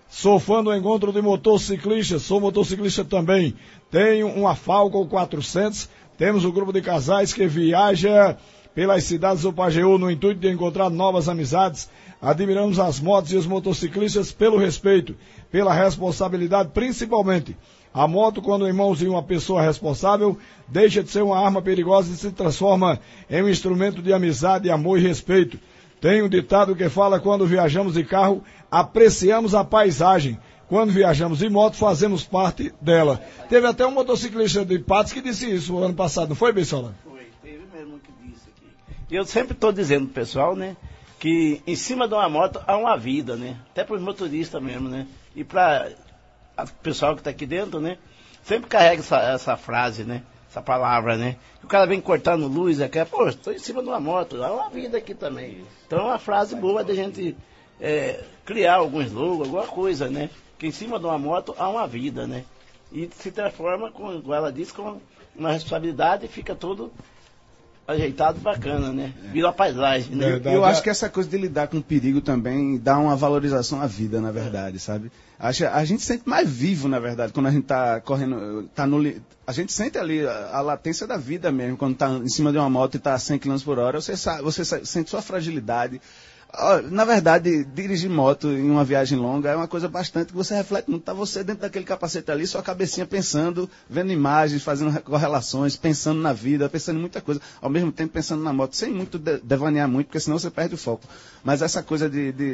Sou fã do encontro de motociclistas, sou motociclista também. Tenho uma Falcon 400, temos um grupo de casais que viaja pelas cidades do Pajeú no intuito de encontrar novas amizades. Admiramos as motos e os motociclistas pelo respeito, pela responsabilidade principalmente. A moto, quando em mãos de uma pessoa responsável, deixa de ser uma arma perigosa e se transforma em um instrumento de amizade, amor e respeito. Tem um ditado que fala: quando viajamos de carro, apreciamos a paisagem. Quando viajamos de moto, fazemos parte dela. Teve até um motociclista de Patos que disse isso ano passado, não foi, Beisola? Foi, teve mesmo que disse aqui. E eu sempre estou dizendo pro pessoal, né, que em cima de uma moto há uma vida, né? Até para os motoristas mesmo, né? E para o pessoal que está aqui dentro, né? Sempre carrega essa frase, né? Essa palavra, né? O cara vem cortando luz aqui, pô, estou em cima de uma moto, há uma vida aqui também. Então é uma frase boa da gente criar algum slogan, alguma coisa, né? Que em cima de uma moto há uma vida, né? E se transforma, como ela disse, com uma responsabilidade e fica tudo ajeitado, bacana, né? Vira a paisagem, né? Eu acho que essa coisa de lidar com o perigo também dá uma valorização à vida, na verdade, sabe? A gente sente mais vivo, na verdade, quando a gente tá correndo, a gente sente ali a latência da vida mesmo, quando tá em cima de uma moto e tá a 100 km por hora, você sente sua fragilidade. Na verdade, dirigir moto em uma viagem longa é uma coisa bastante que você reflete muito. Tá você dentro daquele capacete ali, sua cabecinha pensando, vendo imagens, fazendo correlações, pensando na vida, pensando em muita coisa. Ao mesmo tempo pensando na moto, sem muito devanear muito, porque senão você perde o foco. Mas essa coisa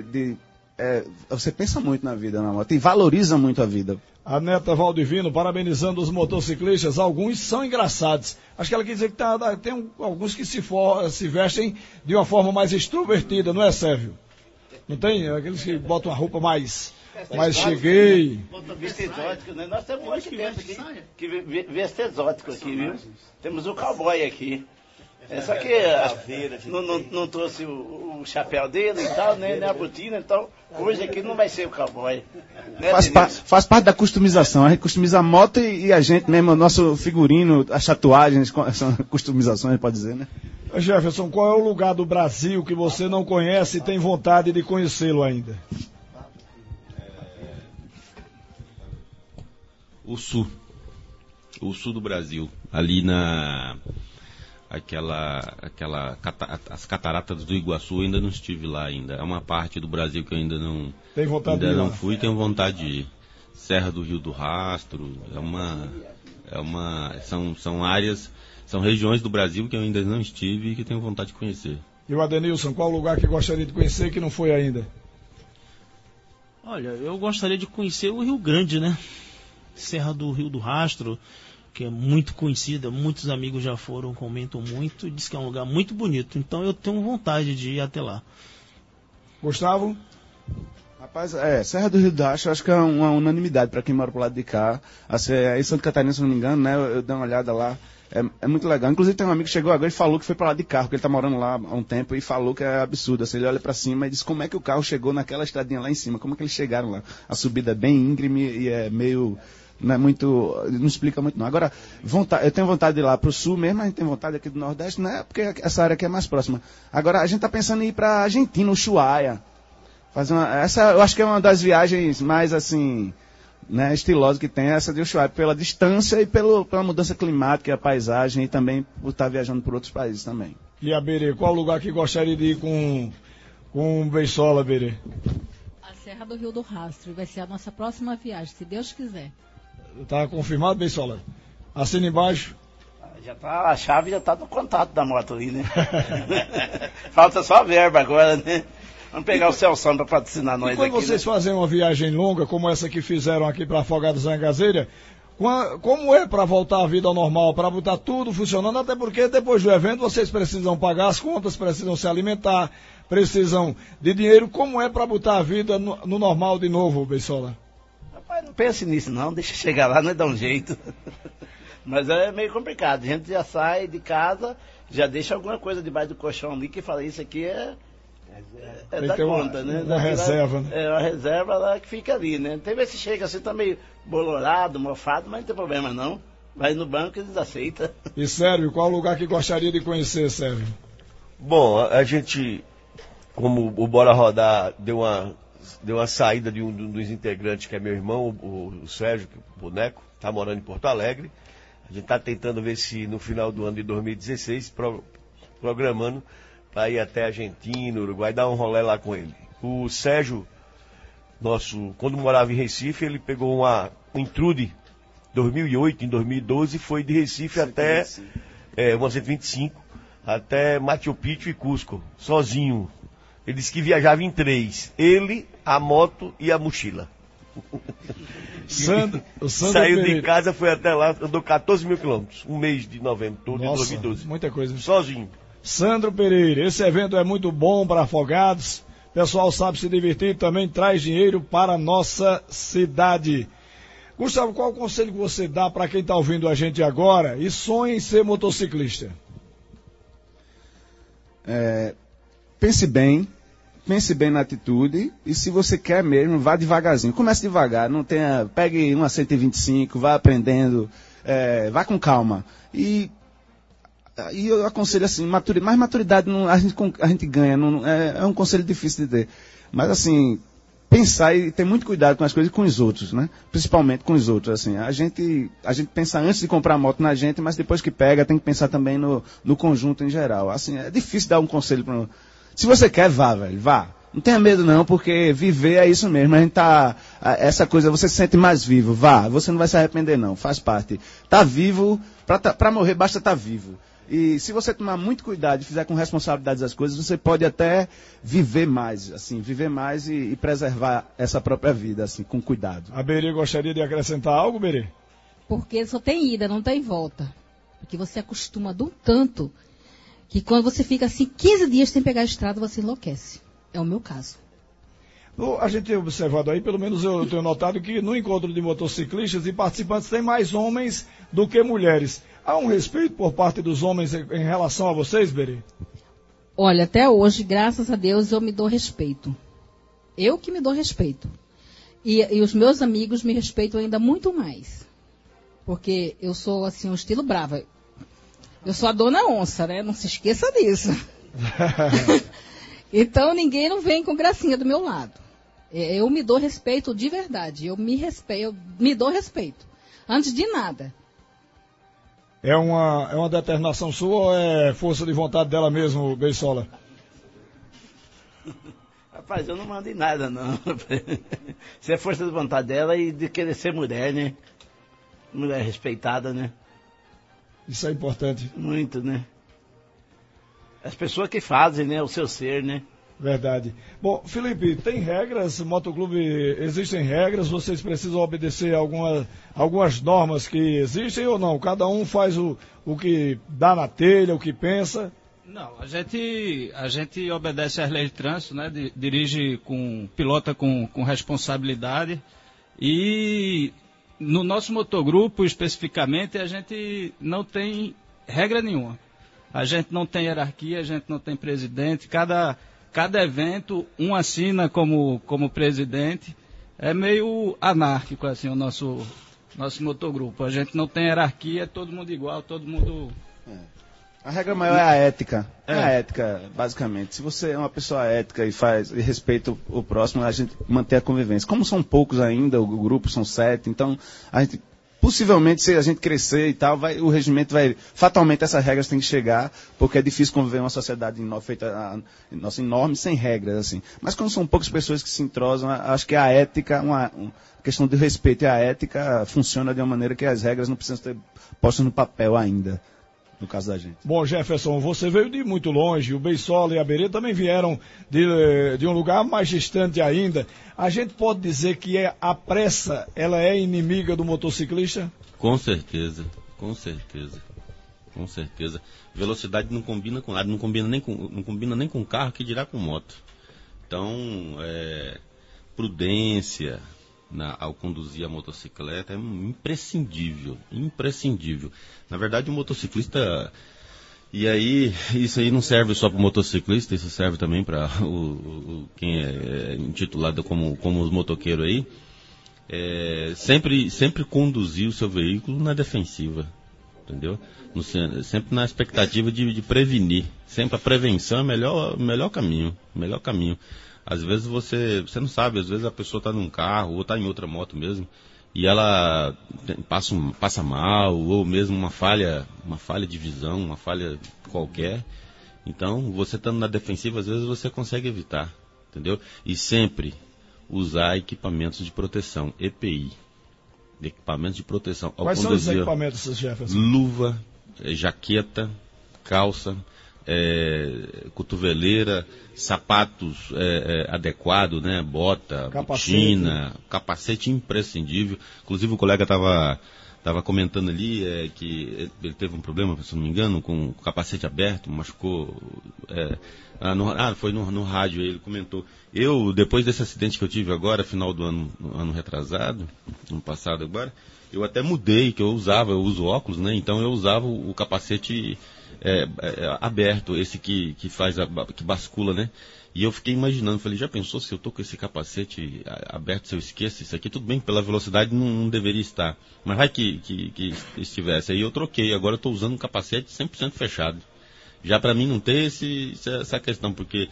você pensa muito na vida na moto e valoriza muito a vida. A neta Valdivino parabenizando os motociclistas, alguns são engraçados. Acho que ela quer dizer que tem alguns que se vestem de uma forma mais extrovertida, não é, Sérgio? Não tem? Aqueles que botam a roupa mais cheguei. Motorista exótico, né? Nós temos muito tempo aqui que veste exótico aqui, viu? Temos o cowboy aqui. Só que não trouxe o chapéu dele e tal, né? A botina, então hoje aqui não vai ser o cowboy. Né, faz parte da customização. A gente customiza a moto e a gente mesmo, o nosso figurino, as tatuagens, são customizações, pode dizer, né? Jefferson, qual é o lugar do Brasil que você não conhece e tem vontade de conhecê-lo ainda? O sul do Brasil, ali as cataratas do Iguaçu, eu ainda não estive lá ainda. É uma parte do Brasil que eu ainda não fui, tenho vontade de ir. Serra do Rio do Rastro, são áreas, são regiões do Brasil que eu ainda não estive e que tenho vontade de conhecer. E o Adenilson, qual lugar que gostaria de conhecer que não foi ainda? Olha, eu gostaria de conhecer o Rio Grande, né? Serra do Rio do Rastro, que é muito conhecida, muitos amigos já foram, comentam muito, diz que é um lugar muito bonito, então eu tenho vontade de ir até lá. Gustavo? Rapaz, Serra do Rio do Rastro, acho que é uma unanimidade para quem mora pro lado de cá. Assim, em Santa Catarina, se não me engano, né, eu dei uma olhada lá, é muito legal. Inclusive tem um amigo que chegou agora e falou que foi para lá de carro, porque ele tá morando lá há um tempo, e falou que é absurdo. Assim, ele olha para cima e diz como é que o carro chegou naquela estradinha lá em cima, como é que eles chegaram lá. A subida é bem íngreme e é meio... não explica muito não. Agora, eu tenho vontade de ir lá pro sul mesmo, a gente tem vontade aqui do Nordeste, né? Porque essa área aqui é mais próxima. Agora, a gente tá pensando em ir pra Argentina, Ushuaia. Essa eu acho que é uma das viagens mais, assim, né, estilosas que tem, essa de Ushuaia, pela distância e pela mudança climática, a paisagem, e também por estar viajando por outros países também. E a Berê, qual lugar que gostaria de ir com o Beisola, Berê? A Serra do Rio do Rastro, vai ser a nossa próxima viagem, se Deus quiser. Tá confirmado, Beisola? Assina embaixo. A chave já tá no contato da moto ali, né? Falta só a verba agora, né? Vamos pegar o Celção para patrocinar nós aqui. E quando vocês fazem uma viagem longa, como essa que fizeram aqui para Afogados da Engazeira, como é para voltar à vida ao normal, para botar tudo funcionando? Até porque depois do evento vocês precisam pagar as contas, precisam se alimentar, precisam de dinheiro. Como é para botar a vida no normal de novo, Beisola? Rapaz, não pense nisso não, deixa chegar lá, não é dar um jeito. Mas é meio complicado, a gente já sai de casa, já deixa alguma coisa debaixo do colchão ali, que fala, isso aqui é da conta, né? Uma reserva, né? É uma reserva lá que fica ali, né? Tem vezes que chega assim, tá meio bolorado, mofado, mas não tem problema não. Vai no banco e eles aceitam. E Sérgio, qual lugar que gostaria de conhecer, Sérgio? Bom, a gente, como o Bora Rodar deu uma deu a saída de um dos integrantes, que é meu irmão, o Sérgio, o Boneco, está morando em Porto Alegre. A gente está tentando ver se no final do ano de 2016, programando para ir até Argentina, Uruguai, dar um rolê lá com ele. O Sérgio, quando morava em Recife, ele pegou um Intrude 2008, em 2012, foi de Recife até uma 125, até Machu Picchu e Cusco, sozinho. Ele disse que viajava em 3, ele, a moto e a mochila. O Sandro saiu Pereira. de casa, foi até lá, andou 14 mil quilômetros, um mês de novembro todo, Nossa, de 2012. muita coisa. Sozinho. Sandro Pereira, esse evento é muito bom para Afogados. O pessoal sabe se divertir, também traz dinheiro para a nossa cidade. Gustavo, qual o conselho que você dá para quem está ouvindo a gente agora e sonha em ser motociclista? Pense bem na atitude, e se você quer mesmo, vá devagarzinho. Comece devagar, pegue uma 125, vá aprendendo, vá com calma. E eu aconselho assim, mais maturidade a gente ganha, é um conselho difícil de ter. Mas assim, pensar e ter muito cuidado com as coisas e com os outros, né? Principalmente com os outros, assim. A gente pensa antes de comprar a moto na gente, mas depois que pega, tem que pensar também no conjunto em geral. Assim, é difícil dar um conselho Se você quer, vá, velho, vá. Não tenha medo não, porque viver é isso mesmo. A gente essa coisa, você se sente mais vivo, vá. Você não vai se arrepender não, faz parte. Tá vivo, pra morrer basta estar vivo. E se você tomar muito cuidado e fizer com responsabilidade as coisas, você pode até viver mais e preservar essa própria vida, assim, com cuidado. A Berê gostaria de acrescentar algo, Berê? Porque só tem ida, não tem volta. Porque você acostuma de um tanto que quando você fica assim 15 dias sem pegar a estrada, você enlouquece. É o meu caso. A gente tem observado aí, pelo menos eu tenho notado que no encontro de motociclistas e participantes tem mais homens do que mulheres. Há um respeito por parte dos homens em relação a vocês, Berê? Olha, até hoje, graças a Deus, eu me dou respeito. Eu que me dou respeito. E os meus amigos me respeitam ainda muito mais. Porque eu sou, assim, um estilo brava. Eu sou a dona onça, né? Não se esqueça disso. Então, ninguém não vem com gracinha do meu lado. Eu me dou respeito de verdade. Eu me dou respeito. Antes de nada. É uma determinação sua ou é força de vontade dela mesmo, Beisola? Rapaz, eu não mando em nada, não. Isso é força de vontade dela e de querer ser mulher, né? Mulher respeitada, né? Isso é importante. Muito, né? As pessoas que fazem, né? O seu ser, né? Verdade. Bom, Felipe, tem regras, motoclube, existem regras, vocês precisam obedecer algumas normas que existem ou não? Cada um faz o que dá na telha, o que pensa? Não, a gente obedece às leis de trânsito, né? Pilota com responsabilidade, e no nosso motogrupo, especificamente, a gente não tem regra nenhuma. A gente não tem hierarquia, a gente não tem presidente, cada evento, um assina como presidente. É meio anárquico, assim, o nosso motogrupo. A gente não tem hierarquia, é todo mundo igual, todo mundo... A regra maior é a ética. É a ética, basicamente. Se você é uma pessoa ética e respeita o próximo, a gente mantém a convivência. Como são poucos ainda, o grupo são 7, então a gente... Possivelmente, se a gente crescer e tal, o regimento vai... Fatalmente, essas regras têm que chegar, porque é difícil conviver em uma sociedade feita enorme, sem regras, assim. Mas quando são poucas pessoas que se entrosam, acho que a ética, uma questão de respeito e a ética funciona de uma maneira que as regras não precisam ser postas no papel ainda, no caso da gente. Bom, Jefferson, você veio de muito longe, o Beisola e a Berê também vieram de um lugar mais distante ainda. A gente pode dizer que a pressa, ela é inimiga do motociclista? Com certeza, com certeza, com certeza. Velocidade não combina com nada, não combina nem com carro, que dirá com moto. Então, prudência ao conduzir a motocicleta é imprescindível, imprescindível. Na verdade, o motociclista... E aí, isso aí não serve só para o motociclista, isso serve também para quem é intitulado como os motoqueiros aí. Sempre conduzir o seu veículo na defensiva, entendeu? Sempre na expectativa de prevenir. Sempre a prevenção é o melhor caminho. Às vezes você não sabe, às vezes a pessoa está num carro ou está em outra moto mesmo e ela passa mal ou mesmo uma falha de visão, uma falha qualquer. Então, você estando na defensiva, às vezes você consegue evitar, entendeu? E sempre usar equipamentos de proteção, EPI. Equipamentos de proteção. Quais são os equipamentos, Jefferson? Luva, jaqueta, calça, cotoveleira, sapatos adequados, né? Bota, botina, capacete imprescindível. Inclusive o colega estava comentando ali que ele teve um problema, se não me engano, com o capacete aberto, machucou. Foi no rádio, ele comentou. Eu, depois desse acidente que eu tive agora, final do ano retrasado, ano passado agora, eu até mudei, que eu uso óculos, né? Então eu usava o capacete aberto, esse que bascula, né? E eu fiquei imaginando, falei, já pensou se eu tô com esse capacete aberto, se eu esqueço isso aqui? Tudo bem, pela velocidade não deveria estar, mas vai que estivesse. Aí eu troquei, agora eu estou usando um capacete 100% fechado. Já para mim não ter essa questão, porque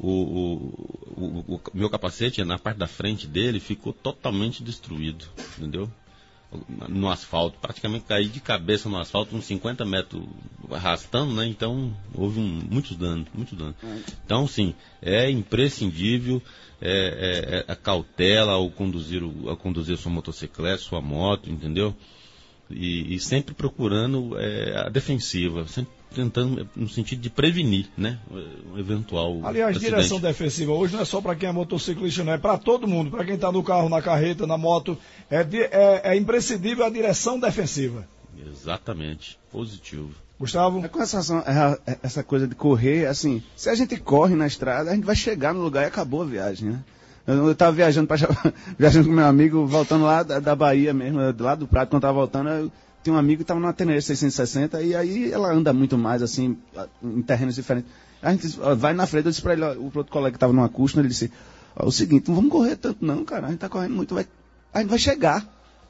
o meu capacete, na parte da frente dele, ficou totalmente destruído, entendeu? No asfalto, praticamente caí de cabeça no asfalto, uns 50 metros arrastando, né? Então houve muitos danos. Então, sim, é imprescindível a cautela ao conduzir sua motocicleta, sua moto, entendeu? E sempre procurando a defensiva, sempre tentando no sentido de prevenir, né, um eventual Aliás, acidente. Direção defensiva hoje não é só para quem é motociclista, não é para todo mundo, para quem está no carro, na carreta, na moto, é imprescindível a direção defensiva. Exatamente, positivo. Gustavo? Com essa coisa de correr, assim, se a gente corre na estrada, a gente vai chegar no lugar e acabou a viagem, né? Eu estava viajando com meu amigo, voltando lá da Bahia mesmo, lá do Prado, quando eu estava voltando, tinha um amigo que estava numa Tenere 660 e aí ela anda muito mais, assim, em terrenos diferentes. A gente vai na frente, eu disse para ele, o outro colega que estava numa Custom, ele disse, o seguinte, não vamos correr tanto não, cara, a gente está correndo muito, a gente vai chegar.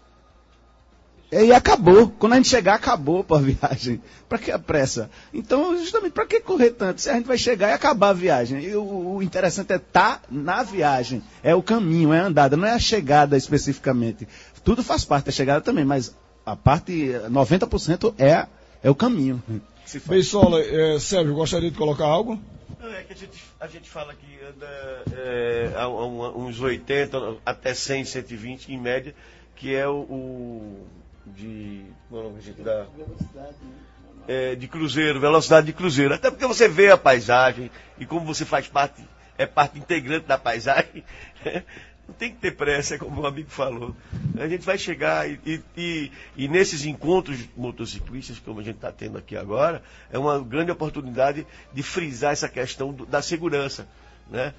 E acabou. Quando a gente chegar, acabou a viagem. Para que a pressa? Então, justamente, para que correr tanto? Se a gente vai chegar e acabar a viagem. E o interessante é estar na viagem. É o caminho, é a andada, não é a chegada especificamente. Tudo faz parte da chegada também, mas a parte, 90% é o caminho. Beisola, Sérgio, gostaria de colocar algo? É que a gente fala que anda a uns 80 até 100, 120 em média, que é de cruzeiro, velocidade de cruzeiro. Até porque você vê a paisagem e como você faz parte integrante da paisagem, não tem que ter pressa, como o amigo falou. A gente vai chegar e nesses encontros motociclistas, como a gente está tendo aqui agora, é uma grande oportunidade de frisar essa questão da segurança, né?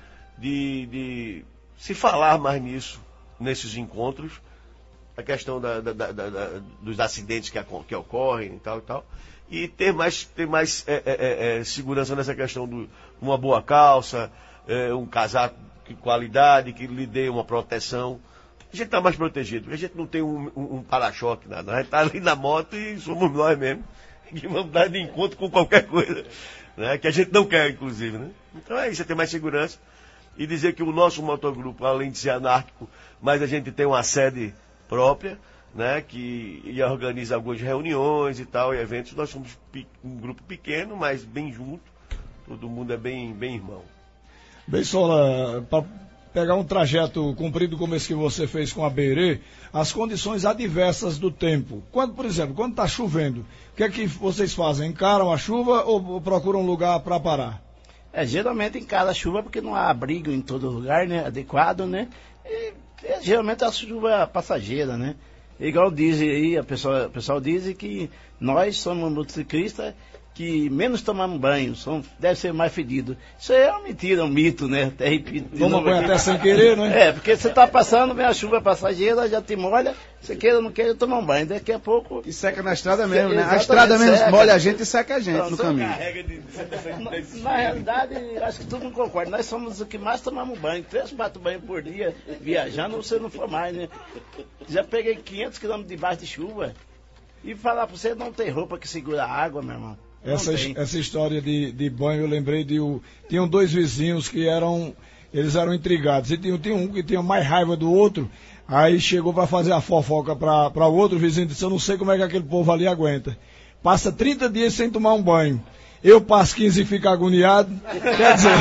De se falar mais nisso, nesses encontros, a questão dos acidentes que ocorrem e tal, e ter mais segurança nessa questão de uma boa calça, um casaco de qualidade, que lhe dê uma proteção. A gente está mais protegido, porque a gente não tem um para-choque, nada. A gente está ali na moto e somos nós mesmos, que vamos dar de encontro com qualquer coisa, né? Que a gente não quer, inclusive, né? Então é isso, é ter mais segurança e dizer que o nosso motogrupo, além de ser anárquico, mas a gente tem uma sede própria, né, que organiza algumas reuniões e tal, e eventos. Nós somos um grupo pequeno, mas bem junto, todo mundo é bem irmão. Beisola, para pegar um trajeto comprido como esse que você fez com a Beirê, as condições adversas do tempo, por exemplo, quando está chovendo, o que é que vocês fazem? Encaram a chuva ou procuram um lugar para parar? Geralmente encara a chuva porque não há abrigo em todo lugar, né, adequado, né, e geralmente a chuva passageira, né? Igual diz aí, o pessoal diz que nós somos motociclistas que menos tomamos banho, deve ser mais fedido. Isso aí é uma mentira, um mito, né? Até repito. Toma banho até sem querer, né? Porque você está passando, vem a chuva passageira, já te molha, você queira ou não queira tomar um banho. Daqui a pouco... E seca na estrada mesmo, né? A estrada mesmo molha a gente e seca a gente no caminho. Na realidade, acho que todo mundo concorda. Nós somos os que mais tomamos banho. 3, 4 banhos por dia, viajando, você não for mais, né? Já peguei 500 quilômetros debaixo de chuva. E falar pra você, não tem roupa que segura a água, meu irmão. Essa história de banho, eu lembrei tinham 2 vizinhos que eles eram intrigados. E tinha um que tinha mais raiva do outro, aí chegou para fazer a fofoca para o outro vizinho, disse, eu não sei como é que aquele povo ali aguenta. Passa 30 dias sem tomar um banho. Eu passo 15 e fico agoniado. Quer dizer...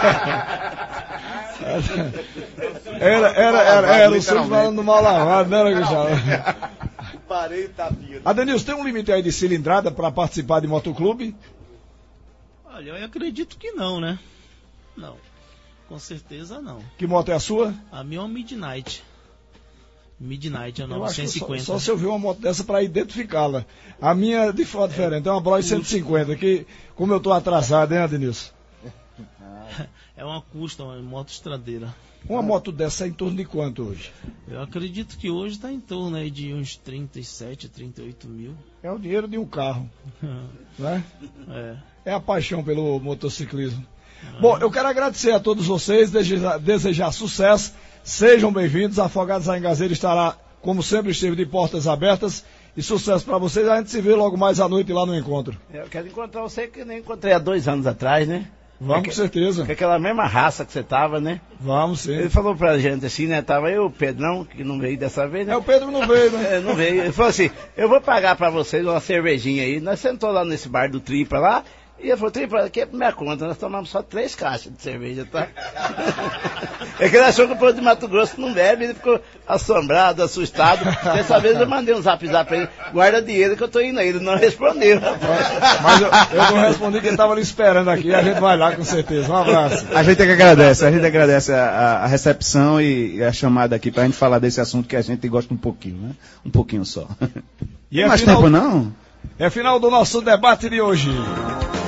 Era o senhor falando mal lavado, né, Gustavo? Parei, tapinha. Adenilson, tem um limite aí de cilindrada para participar de motoclube? Olha, eu acredito que não, né? Não, com certeza não. Que moto é a sua? A minha é uma Midnight. Midnight é a Eu acho que 950. só se eu ver uma moto dessa para identificá-la. A minha de fato diferente, é uma Bros 150, que como eu tô atrasado, hein, Adenilson? É uma custom, uma moto estradeira. Uma moto dessa é em torno de quanto hoje? Eu acredito que hoje está em torno aí de uns 37, 38 mil. É o dinheiro de um carro, né? É a paixão pelo motociclismo. Bom, eu quero agradecer a todos vocês, desejar sucesso, sejam bem-vindos, Afogados da Engazeira estará, como sempre esteve, de portas abertas, e sucesso para vocês, a gente se vê logo mais à noite lá no encontro. Eu quero encontrar você que nem encontrei há 2 anos atrás, né? Vamos, com certeza. Com aquela mesma raça que você tava, né? Vamos, sim. Ele falou pra gente assim, né? Tava eu, o Pedrão, que não veio dessa vez, né? O Pedro não veio, né? Não veio. Ele falou assim, eu vou pagar pra vocês uma cervejinha aí. Nós sentou lá nesse bar do Tripa lá, e ele falou, Tripa, aqui é pra minha conta, nós tomamos só 3 caixas de cerveja, tá? É que ele achou que o povo de Mato Grosso não bebe, ele ficou assombrado, assustado. Dessa vez eu mandei um zap pra ele, guarda dinheiro que eu tô indo aí, ele não respondeu. Mas eu não respondi que ele tava ali esperando aqui, a gente vai lá com certeza. Um abraço. A gente agradece a recepção e a chamada aqui pra gente falar desse assunto que a gente gosta um pouquinho, né? Um pouquinho só. E mais tempo não? É final do nosso debate de hoje.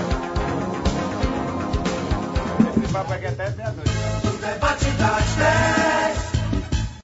Esse papo aqui até meia-noite. O debate das 10.